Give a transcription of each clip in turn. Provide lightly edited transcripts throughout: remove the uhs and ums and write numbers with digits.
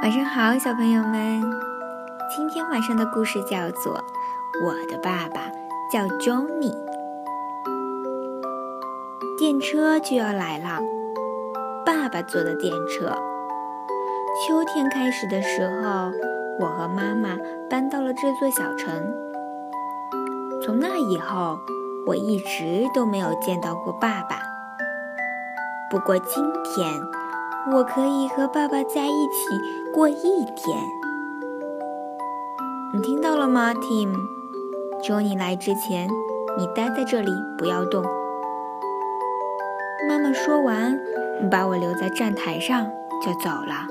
晚上好，小朋友们。今天晚上的故事叫做《我的爸爸叫 Johnny》。电车就要来了，爸爸坐的电车。秋天开始的时候，我和妈妈搬到了这座小城。从那以后，我一直都没有见到过爸爸。不过今天，我可以和爸爸在一起过一天。你听到了吗 ，Tim？ Johnny 来之前，你待在这里不要动。妈妈说完，把我留在站台上就走了。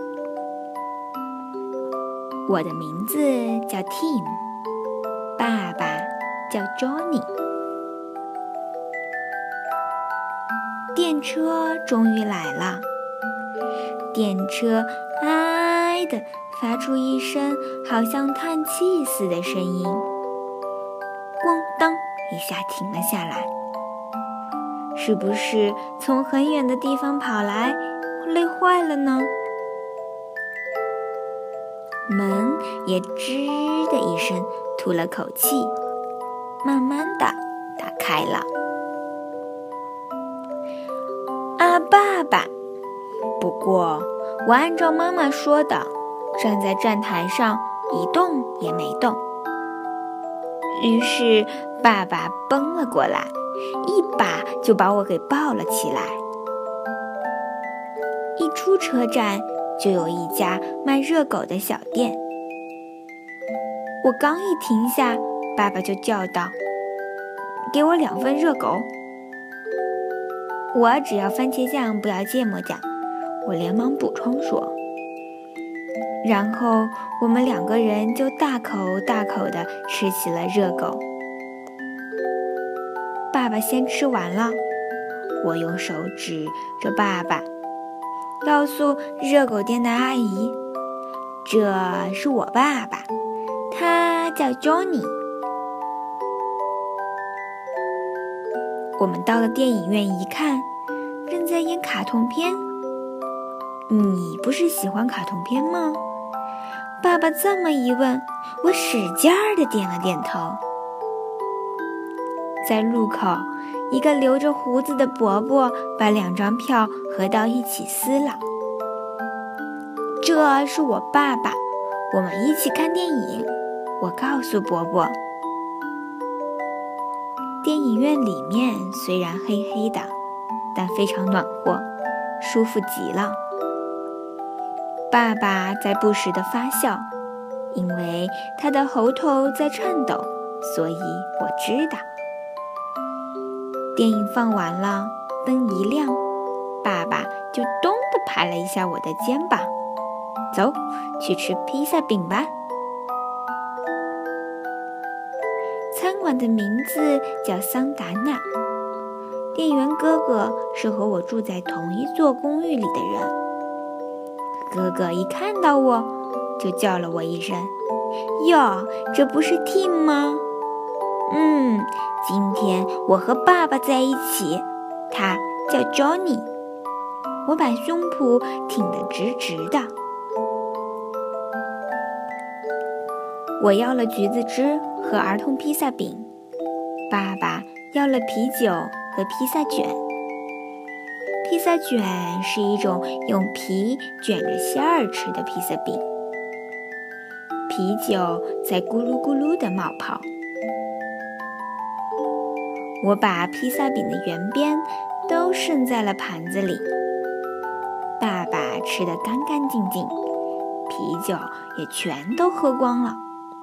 我的名字叫 Tim， 爸爸叫 Johnny。电车终于来了，电车唉地发出一声好像叹气似的声音，咣当一下停了下来。是不是从很远的地方跑来，累坏了呢？门也吱的一声吐了口气，慢慢地打开了。爸爸！不过我按照妈妈说的，站在站台上一动也没动。于是爸爸奔了过来，一把就把我给抱了起来。一出车站就有一家卖热狗的小店。我刚一停下，爸爸就叫道：“给我2份热狗。”我只要番茄酱，不要芥末酱，我连忙补充说。然后我们2个人就大口大口地吃起了热狗。爸爸先吃完了，我用手指着爸爸，告诉热狗店的阿姨，这是我爸爸，他叫 Johnny。我们到了电影院一看，正在演卡通片。你不是喜欢卡通片吗？爸爸这么一问，我使劲儿地点了点头。在路口，一个留着胡子的伯伯把2张票合到一起撕了。这是我爸爸，我们一起看电影，我告诉伯伯。电影院里面虽然黑黑的，但非常暖和，舒服极了。爸爸在不时地发笑，因为他的喉头在颤抖，所以我知道。电影放完了，灯一亮，爸爸就咚地拍了一下我的肩膀，走，去吃披萨饼吧。餐馆的名字叫桑达纳，店员哥哥是和我住在同一座公寓里的人。哥哥一看到我，就叫了我一声：“哟，这不是 Tim 吗？”今天我和爸爸在一起，他叫 Johnny。我把胸脯挺得直直的。我要了橘子汁和儿童披萨饼，爸爸要了啤酒和披萨卷。披萨卷是一种用皮卷着馅儿吃的披萨饼，啤酒在咕噜咕噜地冒泡。我把披萨饼的圆边都盛在了盘子里，爸爸吃得干干净净，啤酒也全都喝光了。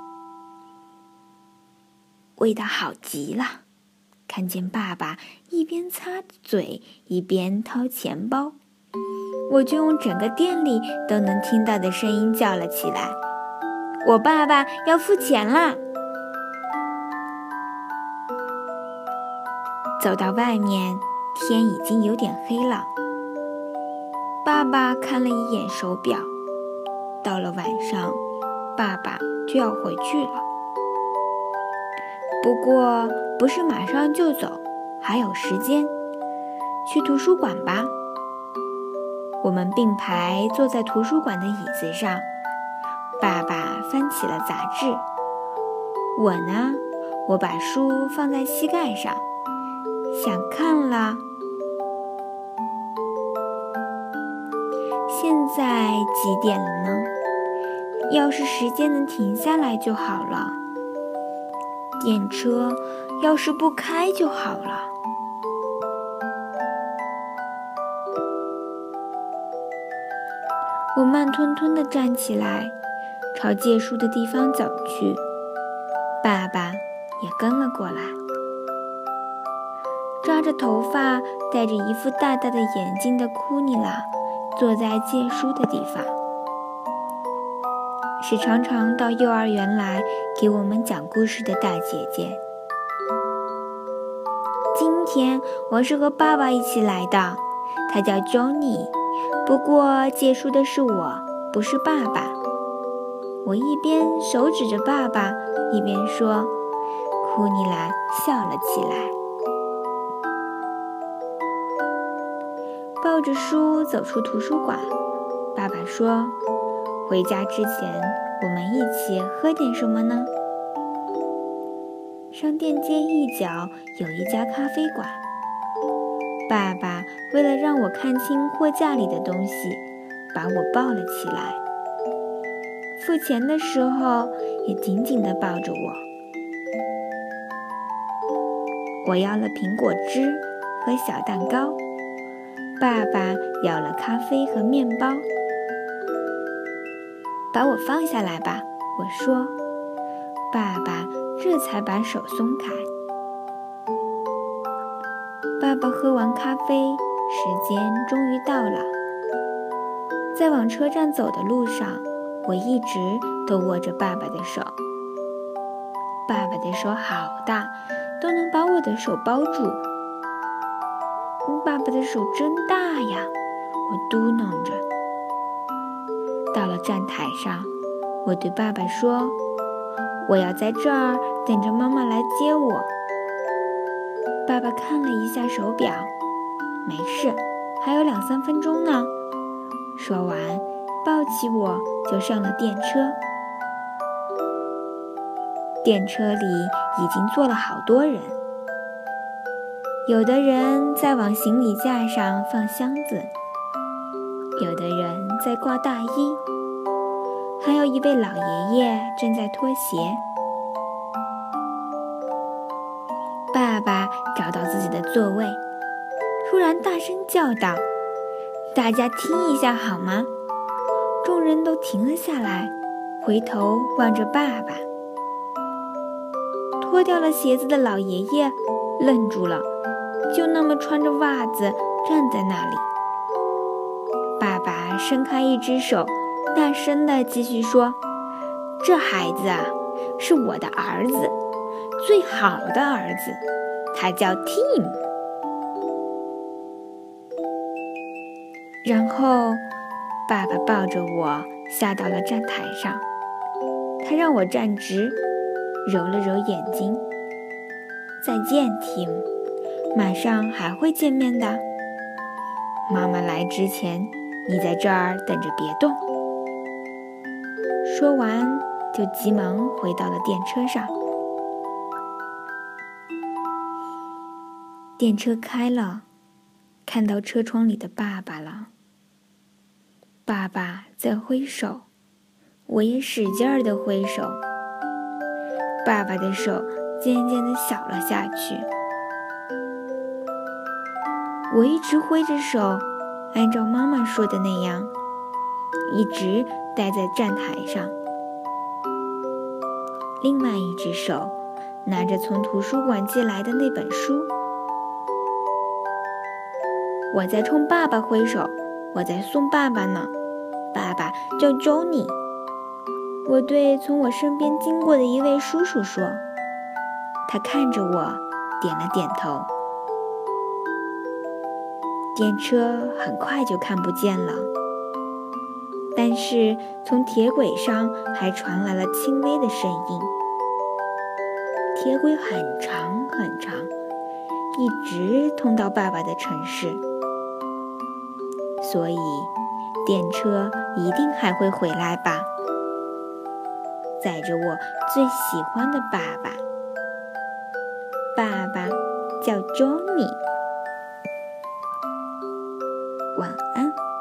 味道好极了，看见爸爸一边擦嘴一边掏钱包，我就用整个店里都能听到的声音叫了起来：“我爸爸要付钱啦！”走到外面，天已经有点黑了。爸爸看了一眼手表，到了晚上，爸爸就要回去了。不过不是马上就走，还有时间。去图书馆吧。我们并排坐在图书馆的椅子上， 爸爸翻起了杂志，我呢，我把书放在膝盖上，想看了。现在几点了呢？要是时间能停下来就好了，电车要是不开就好了。我慢吞吞地站起来，朝借书的地方走去，爸爸也跟了过来。抓着头发，戴着一副大大的眼镜的库尼拉坐在借书的地方，是常常到幼儿园来给我们讲故事的大姐姐。今天我是和爸爸一起来的，他叫 Johnny， 不过借书的是我，不是爸爸。我一边手指着爸爸，一边说。库尼拉笑了起来，抱着书走出图书馆。爸爸说，回家之前我们一起喝点什么呢？商店街一角有一家咖啡馆，爸爸为了让我看清货架里的东西，把我抱了起来，付钱的时候也紧紧地抱着我。我要了苹果汁和小蛋糕，爸爸要了咖啡和面包。把我放下来吧，我说。爸爸这才把手松开。爸爸喝完咖啡，时间终于到了。在往车站走的路上，我一直都握着爸爸的手。爸爸的手好大，都能把我的手包住。爸爸的手真大呀，我嘟囔着。到了站台上，我对爸爸说，我要在这儿等着妈妈来接我。爸爸看了一下手表，没事，还有2-3分钟呢。说完，抱起我就上了电车。电车里已经坐了好多人，有的人在往行李架上放箱子，有的人在挂大衣，还有一位老爷爷正在脱鞋。爸爸找到自己的座位，突然大声叫道，大家听一下好吗？众人都停了下来，回头望着爸爸。脱掉了鞋子的老爷爷愣住了，就那么穿着袜子站在那里。爸爸伸开一只手，大声地继续说，这孩子啊，是我的儿子，最好的儿子，他叫 Tim。 然后爸爸抱着我下到了站台上，他让我站直，揉了揉眼睛。再见 Tim， 马上还会见面的。妈妈来之前，你在这儿等着别动。说完就急忙回到了电车上。电车开了，看到车窗里的爸爸了。爸爸在挥手，我也使劲儿地挥手。爸爸的手渐渐地小了下去。我一直挥着手，按照妈妈说的那样，一直待在站台上。另外一只手拿着从图书馆寄来的那本书。我在冲爸爸挥手，我在送爸爸呢。爸爸叫 Johnny。 我对从我身边经过的一位叔叔说，他看着我点了点头。电车很快就看不见了，但是从铁轨上还传来了轻微的声音。铁轨很长很长，一直通到爸爸的城市，所以电车一定还会回来吧。 载着我最喜欢的爸爸。爸爸叫 Johnny。晚安。